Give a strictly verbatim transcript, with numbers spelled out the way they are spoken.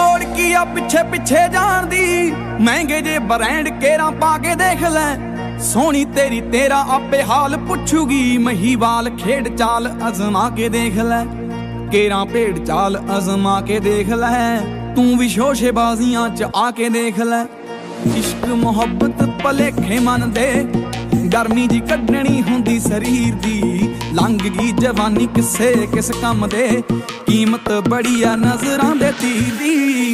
ਲੋੜ ਕੀ ਆ ਪਿੱਛੇ ਪਿੱਛੇ ਜਾਣ ਦੀ, ਮਹਿੰਗੇ ਜੇ ਬ੍ਰਾਂਡ ਕੇਰਾਂ ਪਾ ਕੇ ਦੇਖ ਲੈ, ਸੋਹਣੀ ਤੇਰੀ ਤੇਰਾ ਆਪੇ ਹਾਲ ਪੁੱਛੂਗੀ, ਮਹੀਵਾਲ ਖੇਡ ਚਾਲ ਅਜ਼ਮਾ ਕੇ ਦੇਖ ਲੈ, ਕੇਰਾਂ ਭੇਡ ਚਾਲ ਅਜ਼ਮਾ ਕੇ ਦੇਖ ਲੈ, ਤੂੰ ਵੀ ਸ਼ੋਸ਼ੇਬਾਜ਼ੀਆਂ ਚ ਆ ਕੇ ਦੇਖ ਲੈ। ਇਸ਼ਕ ਮੁਹੱਬਤ ਭਲੇਖੇ ਮਨ ਦੇ, ਗਰਮੀ ਜੀ ਕੱਢਣੀ ਹੁੰਦੀ ਸਰੀਰ ਦੀ, ਲੰਘ ਗਈ ਜਵਾਨੀ ਕਿਸੇ ਕਿਸ ਕੰਮ ਦੇ, ਕੀਮਤ ਬੜੀ ਆ ਨਜ਼ਰਾਂ ਦੇ ਤੀਰ ਦੀ।